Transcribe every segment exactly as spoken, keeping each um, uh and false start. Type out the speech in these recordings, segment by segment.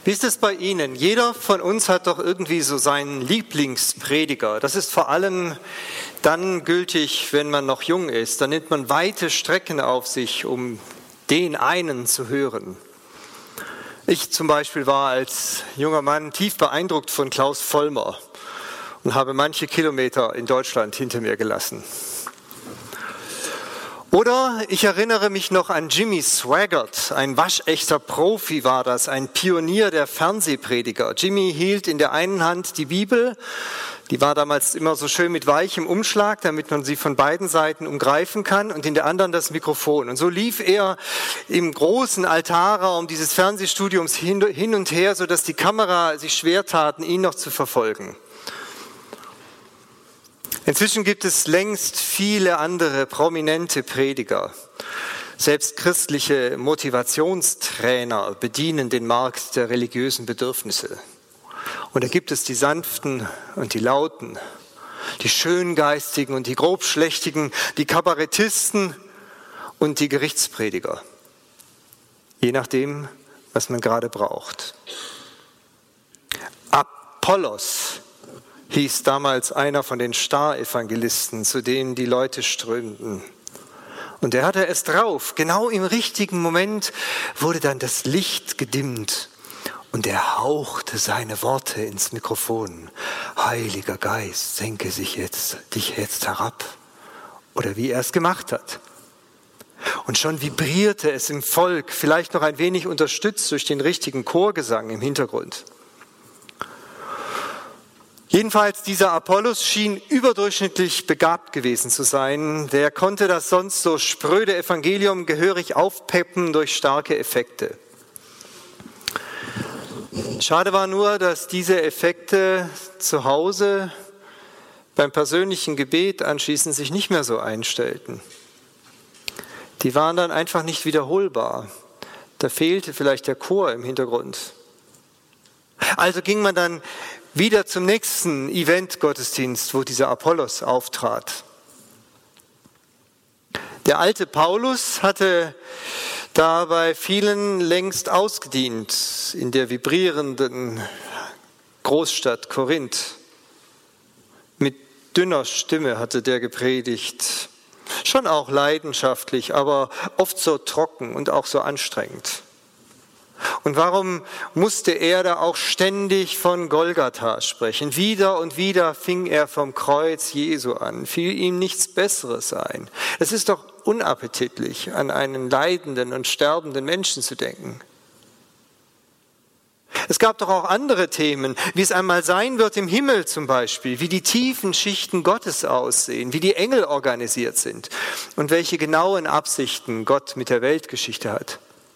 Wie ist es bei Ihnen? Jeder von uns hat doch irgendwie so seinen Lieblingsprediger. Das ist vor allem dann gültig, wenn man noch jung ist. Dann nimmt man weite Strecken auf sich, um den einen zu hören. Ich zum Beispiel war als junger Mann tief beeindruckt von Klaus Vollmer und habe manche Kilometer in Deutschland hinter mir gelassen. Oder ich erinnere mich noch an Jimmy Swaggart, ein waschechter Profi war das, ein Pionier der Fernsehprediger. Jimmy hielt in der einen Hand die Bibel, die war damals immer so schön mit weichem Umschlag, damit man sie von beiden Seiten umgreifen kann, und in der anderen das Mikrofon. Und so lief er im großen Altarraum dieses Fernsehstudiums hin und her, sodass die Kamera sich schwer taten, ihn noch zu verfolgen. Inzwischen gibt es längst viele andere prominente Prediger. Selbst christliche Motivationstrainer bedienen den Markt der religiösen Bedürfnisse. Und da gibt es die Sanften und die Lauten, die Schöngeistigen und die Grobschlächtigen, die Kabarettisten und die Gerichtsprediger. Je nachdem, was man gerade braucht. Apollos hieß damals einer von den Star-Evangelisten, zu denen die Leute strömten. Und er hatte es drauf. Genau im richtigen Moment wurde dann das Licht gedimmt und er hauchte seine Worte ins Mikrofon. Heiliger Geist, senke sich jetzt, dich jetzt herab. Oder wie er es gemacht hat. Und schon vibrierte es im Volk, vielleicht noch ein wenig unterstützt durch den richtigen Chorgesang im Hintergrund. Jedenfalls, dieser Apollos schien überdurchschnittlich begabt gewesen zu sein. Der konnte das sonst so spröde Evangelium gehörig aufpeppen durch starke Effekte. Schade war nur, dass diese Effekte zu Hause beim persönlichen Gebet anschließend sich nicht mehr so einstellten. Die waren dann einfach nicht wiederholbar. Da fehlte vielleicht der Chor im Hintergrund. Also ging man dann wieder zum nächsten Event-Gottesdienst, wo dieser Apollos auftrat. Der alte Paulus hatte da bei vielen längst ausgedient in der vibrierenden Großstadt Korinth. Mit dünner Stimme hatte der gepredigt, schon auch leidenschaftlich, aber oft so trocken und auch so anstrengend. Und warum musste er da auch ständig von Golgatha sprechen? Wieder und wieder fing er vom Kreuz Jesu an. Fiel ihm nichts Besseres ein. Es ist doch unappetitlich, an einen leidenden und sterbenden Menschen zu denken. Es gab doch auch andere Themen, wie es einmal sein wird im Himmel zum Beispiel, wie die tiefen Schichten Gottes aussehen, wie die Engel organisiert sind und welche genauen Absichten Gott mit der Weltgeschichte hat.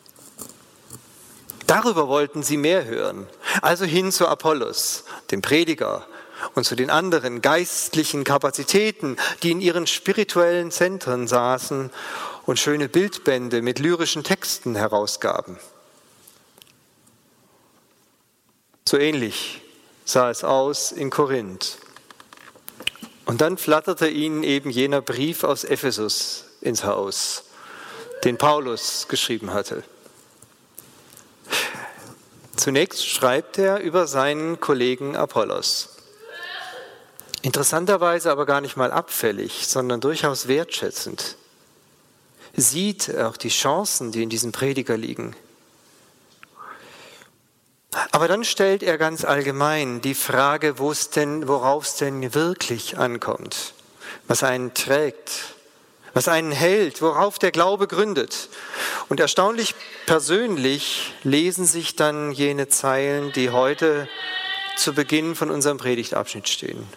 Darüber wollten sie mehr hören. Also hin zu Apollos, dem Prediger, und zu den anderen geistlichen Kapazitäten, die in ihren spirituellen Zentren saßen und schöne Bildbände mit lyrischen Texten herausgaben. So ähnlich sah es aus in Korinth. Und dann flatterte ihnen eben jener Brief aus Ephesus ins Haus, den Paulus geschrieben hatte. Zunächst schreibt er über seinen Kollegen Apollos. Interessanterweise aber gar nicht mal abfällig, sondern durchaus wertschätzend. Sieht auch die Chancen, die in diesem Prediger liegen. Aber dann stellt er ganz allgemein die Frage, wo es denn, worauf es denn wirklich ankommt, was einen trägt, was einen hält, worauf der Glaube gründet. Und erstaunlich persönlich lesen sich dann jene Zeilen, die heute zu Beginn von unserem Predigtabschnitt stehen.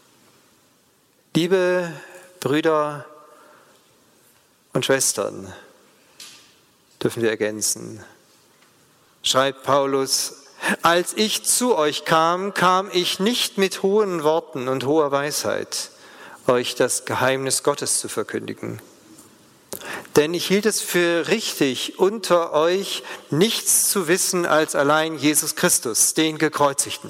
Liebe Brüder und Schwestern, dürfen wir ergänzen, schreibt Paulus, als ich zu euch kam, kam ich nicht mit hohen Worten und hoher Weisheit, euch das Geheimnis Gottes zu verkündigen. Denn ich hielt es für richtig, unter euch nichts zu wissen als allein Jesus Christus, den Gekreuzigten.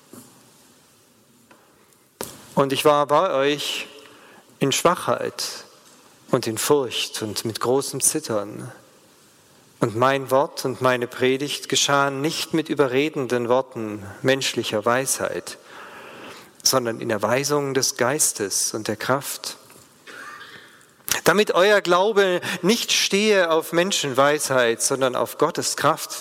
Und ich war bei euch in Schwachheit und in Furcht und mit großem Zittern. Und mein Wort und meine Predigt geschahen nicht mit überredenden Worten menschlicher Weisheit, sondern in Erweisung des Geistes und der Kraft. Damit euer Glaube nicht stehe auf Menschenweisheit, sondern auf Gottes Kraft.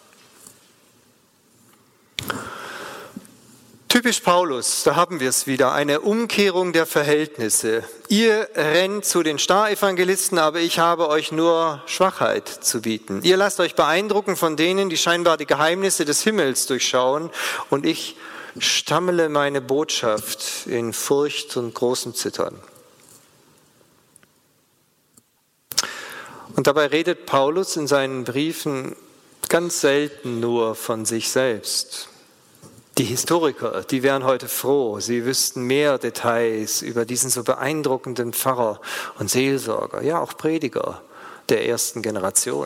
Typisch Paulus, da haben wir es wieder, eine Umkehrung der Verhältnisse. Ihr rennt zu den Star-Evangelisten, aber ich habe euch nur Schwachheit zu bieten. Ihr lasst euch beeindrucken von denen, die scheinbar die Geheimnisse des Himmels durchschauen, und ich stammele meine Botschaft in Furcht und großem Zittern. Und dabei redet Paulus in seinen Briefen ganz selten nur von sich selbst. Die Historiker, die wären heute froh, sie wüssten mehr Details über diesen so beeindruckenden Pfarrer und Seelsorger, ja auch Prediger der ersten Generation.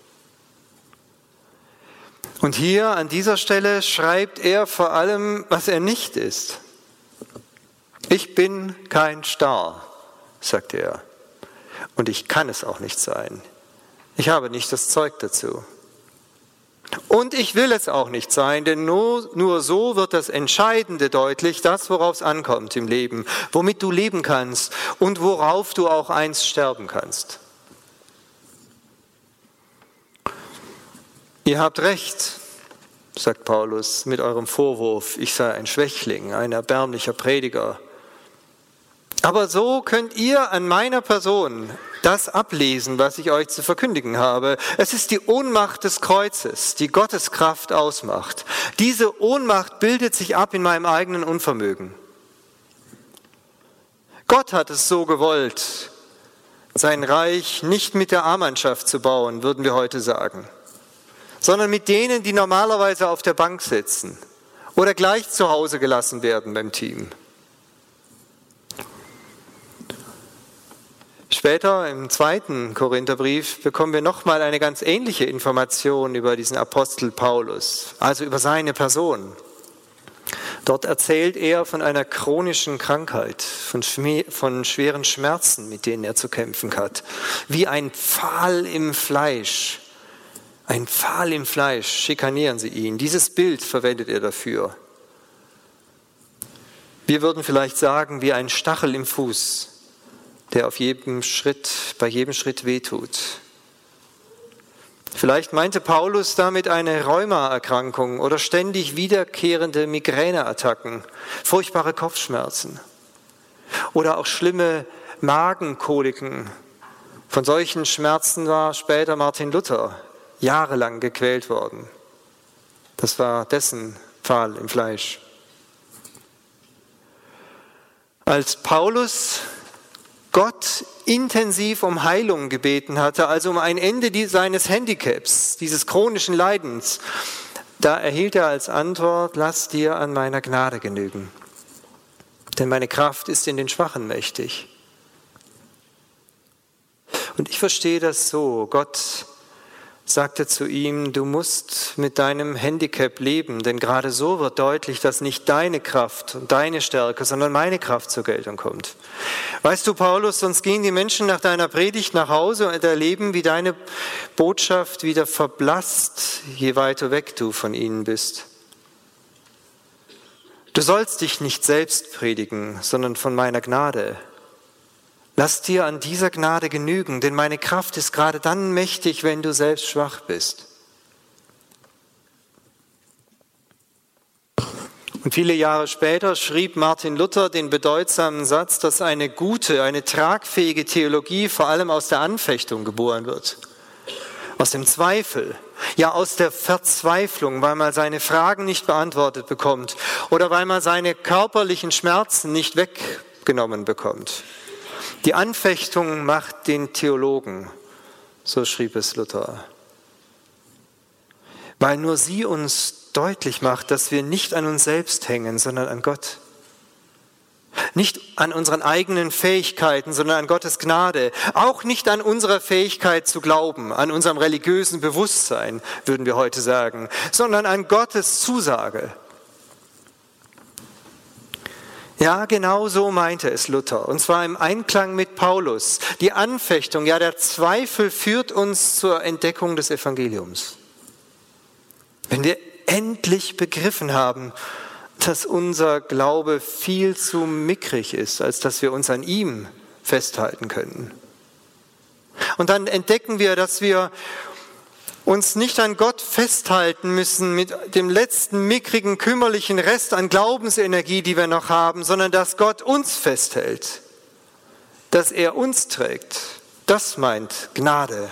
Und hier an dieser Stelle schreibt er vor allem, was er nicht ist. Ich bin kein Star, sagt er, und ich kann es auch nicht sein. Ich habe nicht das Zeug dazu. Und ich will es auch nicht sein, denn nur, nur so wird das Entscheidende deutlich, das, worauf es ankommt im Leben, womit du leben kannst und worauf du auch einst sterben kannst. Ihr habt recht, sagt Paulus, mit eurem Vorwurf, ich sei ein Schwächling, ein erbärmlicher Prediger. Aber so könnt ihr an meiner Person das ablesen, was ich euch zu verkündigen habe. Es ist die Ohnmacht des Kreuzes, die Gottes Kraft ausmacht. Diese Ohnmacht bildet sich ab in meinem eigenen Unvermögen. Gott hat es so gewollt, sein Reich nicht mit der Armandschaft zu bauen, würden wir heute sagen, sondern mit denen, die normalerweise auf der Bank sitzen oder gleich zu Hause gelassen werden beim Team. Später im zweiten Korintherbrief bekommen wir nochmal eine ganz ähnliche Information über diesen Apostel Paulus, also über seine Person. Dort erzählt er von einer chronischen Krankheit, von, von schweren Schmerzen, mit denen er zu kämpfen hat. Wie ein Pfahl im Fleisch. Ein Pfahl im Fleisch schikanieren sie ihn. Dieses Bild verwendet er dafür. Wir würden vielleicht sagen, wie ein Stachel im Fuß, der auf jedem Schritt, bei jedem Schritt wehtut. Vielleicht meinte Paulus damit eine Rheumaerkrankung oder ständig wiederkehrende Migräneattacken, furchtbare Kopfschmerzen oder auch schlimme Magenkoliken. Von solchen Schmerzen war später Martin Luther jahrelang gequält worden. Das war dessen Pfahl im Fleisch. Als Paulus Gott intensiv um Heilung gebeten hatte, also um ein Ende seines Handicaps, dieses chronischen Leidens, da erhielt er als Antwort, lass dir an meiner Gnade genügen, denn meine Kraft ist in den Schwachen mächtig. Und ich verstehe das so, Gott sagte zu ihm, du musst mit deinem Handicap leben, denn gerade so wird deutlich, dass nicht deine Kraft und deine Stärke, sondern meine Kraft zur Geltung kommt. Weißt du, Paulus, sonst gehen die Menschen nach deiner Predigt nach Hause und erleben, wie deine Botschaft wieder verblasst, je weiter weg du von ihnen bist. Du sollst dich nicht selbst predigen, sondern von meiner Gnade. Lass dir an dieser Gnade genügen, denn meine Kraft ist gerade dann mächtig, wenn du selbst schwach bist. Und viele Jahre später schrieb Martin Luther den bedeutsamen Satz, dass eine gute, eine tragfähige Theologie vor allem aus der Anfechtung geboren wird. Aus dem Zweifel, ja aus der Verzweiflung, weil man seine Fragen nicht beantwortet bekommt oder weil man seine körperlichen Schmerzen nicht weggenommen bekommt. Die Anfechtung macht den Theologen, so schrieb es Luther, weil nur sie uns deutlich macht, dass wir nicht an uns selbst hängen, sondern an Gott. Nicht an unseren eigenen Fähigkeiten, sondern an Gottes Gnade. Auch nicht an unserer Fähigkeit zu glauben, an unserem religiösen Bewusstsein, würden wir heute sagen, sondern an Gottes Zusage. Ja, genau so meinte es Luther, und zwar im Einklang mit Paulus. Die Anfechtung, ja der Zweifel führt uns zur Entdeckung des Evangeliums. Wenn wir endlich begriffen haben, dass unser Glaube viel zu mickrig ist, als dass wir uns an ihm festhalten können. Und dann entdecken wir, dass wir uns nicht an Gott festhalten müssen mit dem letzten mickrigen, kümmerlichen Rest an Glaubensenergie, die wir noch haben, sondern dass Gott uns festhält, dass er uns trägt. Das meint Gnade.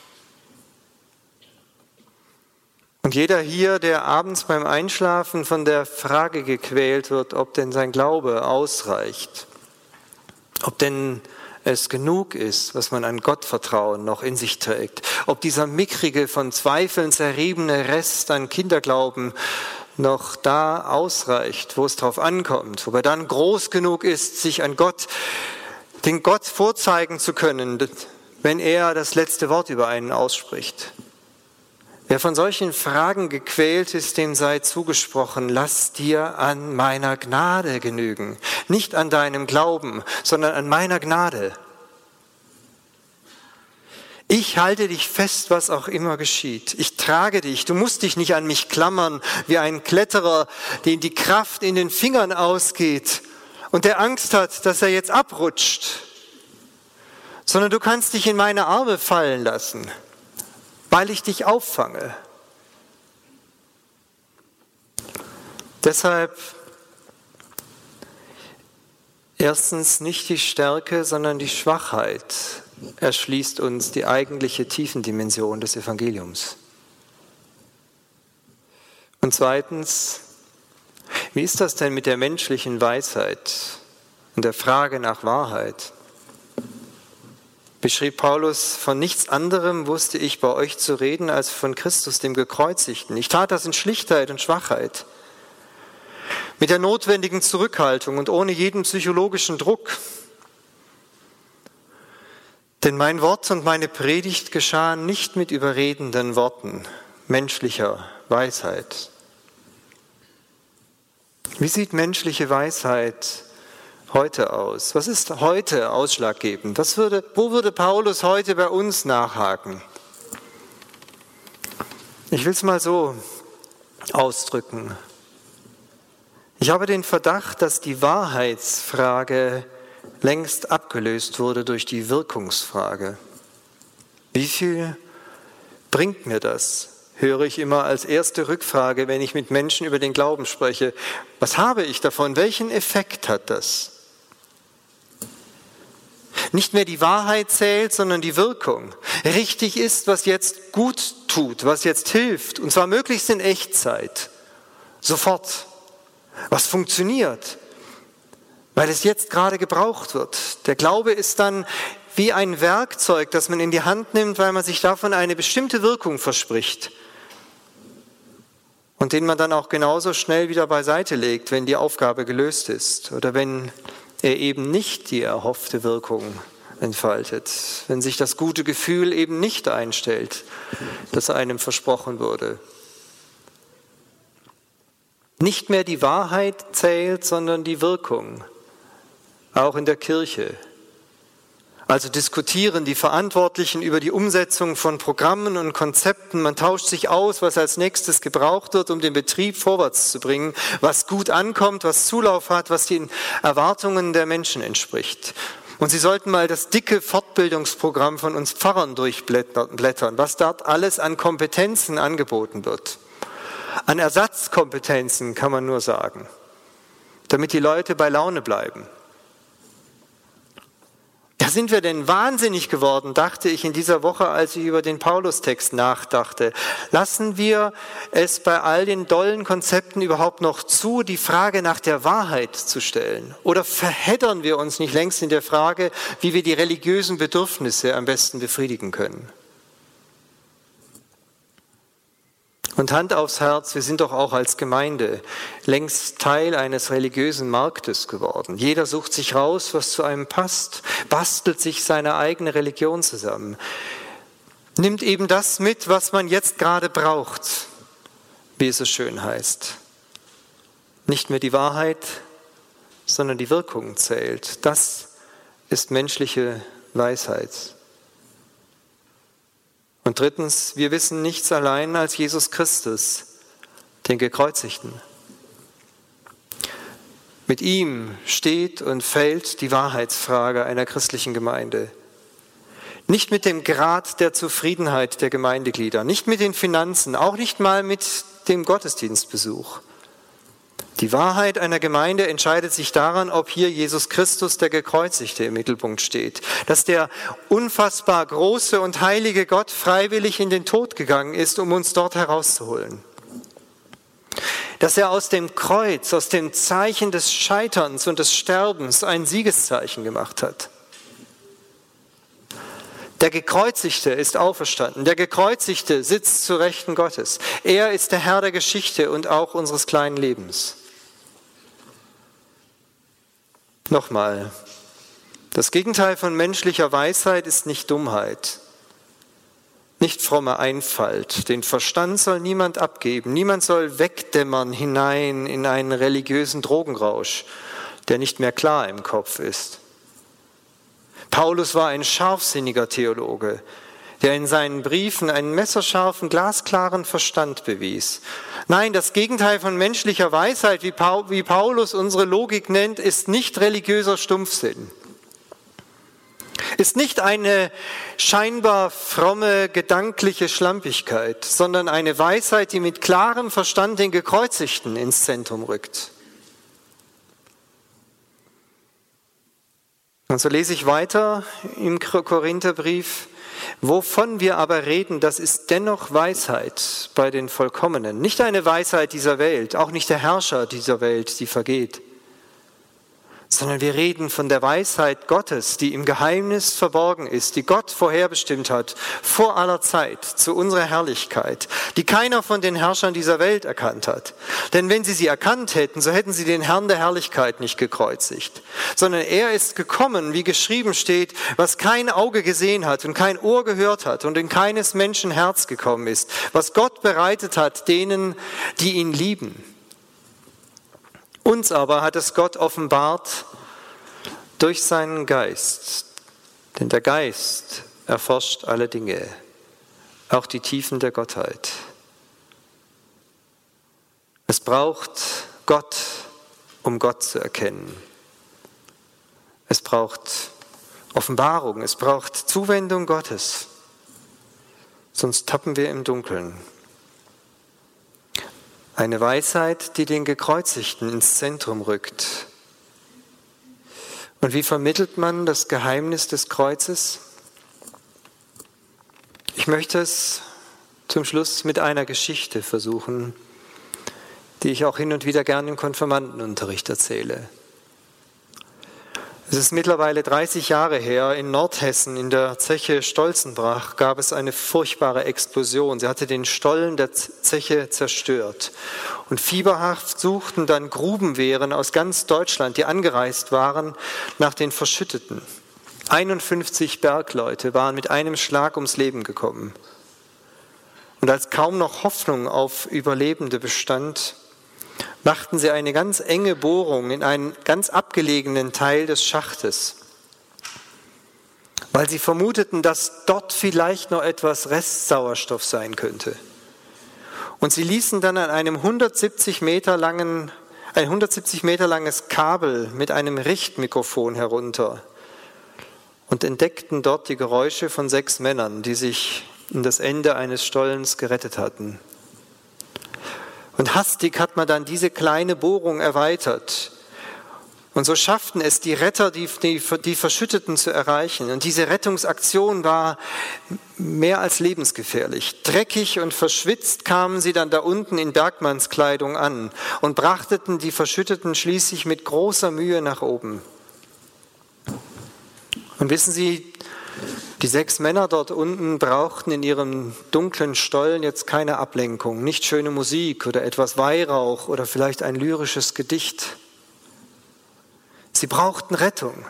Und jeder hier, der abends beim Einschlafen von der Frage gequält wird, ob denn sein Glaube ausreicht, ob denn es genug ist, was man an Gottvertrauen noch in sich trägt, ob dieser mickrige, von Zweifeln zerriebene Rest an Kinderglauben noch da ausreicht, wo es drauf ankommt, wo er dann groß genug ist, sich an Gott, den Gott vorzeigen zu können, wenn er das letzte Wort über einen ausspricht. Wer von solchen Fragen gequält ist, dem sei zugesprochen, lass dir an meiner Gnade genügen. Nicht an deinem Glauben, sondern an meiner Gnade. Ich halte dich fest, was auch immer geschieht. Ich trage dich. Du musst dich nicht an mich klammern, wie ein Kletterer, dem die Kraft in den Fingern ausgeht und der Angst hat, dass er jetzt abrutscht. Sondern du kannst dich in meine Arme fallen lassen, weil ich dich auffange. Deshalb erstens nicht die Stärke, sondern die Schwachheit erschließt uns die eigentliche Tiefendimension des Evangeliums. Und zweitens, wie ist das denn mit der menschlichen Weisheit und der Frage nach Wahrheit? Beschrieb Paulus, von nichts anderem wusste ich bei euch zu reden, als von Christus, dem Gekreuzigten. Ich tat das in Schlichtheit und Schwachheit, mit der notwendigen Zurückhaltung und ohne jeden psychologischen Druck. Denn mein Wort und meine Predigt geschahen nicht mit überredenden Worten menschlicher Weisheit. Wie sieht menschliche Weisheit heute aus? Was ist heute ausschlaggebend? Was würde, wo würde Paulus heute bei uns nachhaken? Ich will es mal so ausdrücken. Ich habe den Verdacht, dass die Wahrheitsfrage längst abgelöst wurde durch die Wirkungsfrage. Wie viel bringt mir das? Höre ich immer als erste Rückfrage, wenn ich mit Menschen über den Glauben spreche. Was habe ich davon? Welchen Effekt hat das? Nicht mehr die Wahrheit zählt, sondern die Wirkung. Richtig ist, was jetzt gut tut, was jetzt hilft, und zwar möglichst in Echtzeit, sofort. Was funktioniert, weil es jetzt gerade gebraucht wird. Der Glaube ist dann wie ein Werkzeug, das man in die Hand nimmt, weil man sich davon eine bestimmte Wirkung verspricht und den man dann auch genauso schnell wieder beiseite legt, wenn die Aufgabe gelöst ist oder wenn er eben nicht die erhoffte Wirkung entfaltet, wenn sich das gute Gefühl eben nicht einstellt, das einem versprochen wurde. Nicht mehr die Wahrheit zählt, sondern die Wirkung, auch in der Kirche. Also diskutieren die Verantwortlichen über die Umsetzung von Programmen und Konzepten. Man tauscht sich aus, was als nächstes gebraucht wird, um den Betrieb vorwärts zu bringen, was gut ankommt, was Zulauf hat, was den Erwartungen der Menschen entspricht. Und Sie sollten mal das dicke Fortbildungsprogramm von uns Pfarrern durchblättern, was dort alles an Kompetenzen angeboten wird. An Ersatzkompetenzen kann man nur sagen, damit die Leute bei Laune bleiben. Da sind wir denn wahnsinnig geworden, dachte ich in dieser Woche, als ich über den Paulus-Text nachdachte. Lassen wir es bei all den dollen Konzepten überhaupt noch zu, die Frage nach der Wahrheit zu stellen? Oder verheddern wir uns nicht längst in der Frage, wie wir die religiösen Bedürfnisse am besten befriedigen können? Und Hand aufs Herz, wir sind doch auch als Gemeinde längst Teil eines religiösen Marktes geworden. Jeder sucht sich raus, was zu einem passt, bastelt sich seine eigene Religion zusammen, nimmt eben das mit, was man jetzt gerade braucht, wie es so schön heißt. Nicht mehr die Wahrheit, sondern die Wirkung zählt. Das ist menschliche Weisheit. Und drittens, wir wissen nichts allein als Jesus Christus, den Gekreuzigten. Mit ihm steht und fällt die Wahrheitsfrage einer christlichen Gemeinde. Nicht mit dem Grad der Zufriedenheit der Gemeindeglieder, nicht mit den Finanzen, auch nicht mal mit dem Gottesdienstbesuch. Die Wahrheit einer Gemeinde entscheidet sich daran, ob hier Jesus Christus, der Gekreuzigte, im Mittelpunkt steht. Dass der unfassbar große und heilige Gott freiwillig in den Tod gegangen ist, um uns dort herauszuholen. Dass er aus dem Kreuz, aus dem Zeichen des Scheiterns und des Sterbens ein Siegeszeichen gemacht hat. Der Gekreuzigte ist auferstanden. Der Gekreuzigte sitzt zu Rechten Gottes. Er ist der Herr der Geschichte und auch unseres kleinen Lebens. Nochmal, das Gegenteil von menschlicher Weisheit ist nicht Dummheit, nicht fromme Einfalt. Den Verstand soll niemand abgeben. Niemand soll wegdämmern hinein in einen religiösen Drogenrausch, der nicht mehr klar im Kopf ist. Paulus war ein scharfsinniger Theologe, der in seinen Briefen einen messerscharfen, glasklaren Verstand bewies. Nein, das Gegenteil von menschlicher Weisheit, wie Paulus unsere Logik nennt, ist nicht religiöser Stumpfsinn. Ist nicht eine scheinbar fromme, gedankliche Schlampigkeit, sondern eine Weisheit, die mit klarem Verstand den Gekreuzigten ins Zentrum rückt. Und so lese ich weiter im Korintherbrief: Wovon wir aber reden, das ist dennoch Weisheit bei den Vollkommenen. Nicht eine Weisheit dieser Welt, auch nicht der Herrscher dieser Welt, die vergeht. Sondern wir reden von der Weisheit Gottes, die im Geheimnis verborgen ist, die Gott vorherbestimmt hat, vor aller Zeit, zu unserer Herrlichkeit, die keiner von den Herrschern dieser Welt erkannt hat. Denn wenn sie sie erkannt hätten, so hätten sie den Herrn der Herrlichkeit nicht gekreuzigt. Sondern er ist gekommen, wie geschrieben steht, was kein Auge gesehen hat und kein Ohr gehört hat und in keines Menschen Herz gekommen ist, was Gott bereitet hat denen, die ihn lieben. Uns aber hat es Gott offenbart durch seinen Geist. Denn der Geist erforscht alle Dinge, auch die Tiefen der Gottheit. Es braucht Gott, um Gott zu erkennen. Es braucht Offenbarung, es braucht Zuwendung Gottes. Sonst tappen wir im Dunkeln. Eine Weisheit, die den Gekreuzigten ins Zentrum rückt. Und wie vermittelt man das Geheimnis des Kreuzes? Ich möchte es zum Schluss mit einer Geschichte versuchen, die ich auch hin und wieder gern im Konfirmandenunterricht erzähle. Es ist mittlerweile dreißig Jahre her, in Nordhessen, in der Zeche Stolzenbrach, gab es eine furchtbare Explosion. Sie hatte den Stollen der Zeche zerstört. Und fieberhaft suchten dann Grubenwehren aus ganz Deutschland, die angereist waren, nach den Verschütteten. einundfünfzig Bergleute waren mit einem Schlag ums Leben gekommen. Und als kaum noch Hoffnung auf Überlebende bestand, machten sie eine ganz enge Bohrung in einen ganz abgelegenen Teil des Schachtes, weil sie vermuteten, dass dort vielleicht noch etwas Restsauerstoff sein könnte. Und sie ließen dann an einem hundertsiebzig Meter langen, ein hundertsiebzig Meter langes Kabel mit einem Richtmikrofon herunter und entdeckten dort die Geräusche von sechs Männern, die sich in das Ende eines Stollens gerettet hatten. Und hastig hat man dann diese kleine Bohrung erweitert. Und so schafften es die Retter, die, die, die Verschütteten zu erreichen. Und diese Rettungsaktion war mehr als lebensgefährlich. Dreckig und verschwitzt kamen sie dann da unten in Bergmannskleidung an und brachten die Verschütteten schließlich mit großer Mühe nach oben. Und wissen Sie, die sechs Männer dort unten brauchten in ihrem dunklen Stollen jetzt keine Ablenkung, nicht schöne Musik oder etwas Weihrauch oder vielleicht ein lyrisches Gedicht. Sie brauchten Rettung.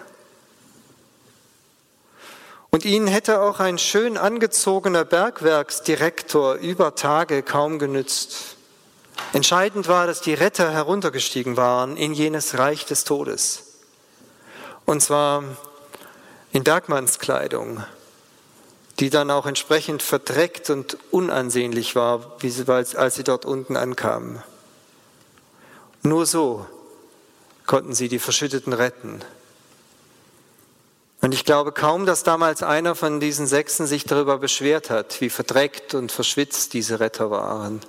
Und ihnen hätte auch ein schön angezogener Bergwerksdirektor über Tage kaum genützt. Entscheidend war, dass die Retter heruntergestiegen waren in jenes Reich des Todes. Und zwar in Bergmannskleidung, die dann auch entsprechend verdreckt und unansehnlich war, wie sie, als sie dort unten ankamen. Nur so konnten sie die Verschütteten retten. Und ich glaube kaum, dass damals einer von diesen Sechsen sich darüber beschwert hat, wie verdreckt und verschwitzt diese Retter waren.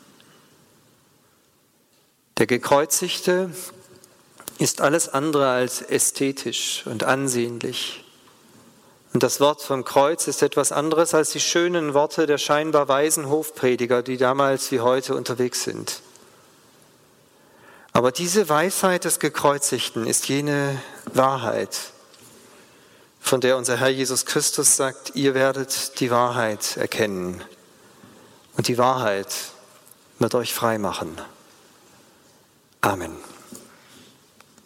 Der Gekreuzigte ist alles andere als ästhetisch und ansehnlich. Und das Wort vom Kreuz ist etwas anderes als die schönen Worte der scheinbar weisen Hofprediger, die damals wie heute unterwegs sind. Aber diese Weisheit des Gekreuzigten ist jene Wahrheit, von der unser Herr Jesus Christus sagt, ihr werdet die Wahrheit erkennen und die Wahrheit wird euch frei machen. Amen.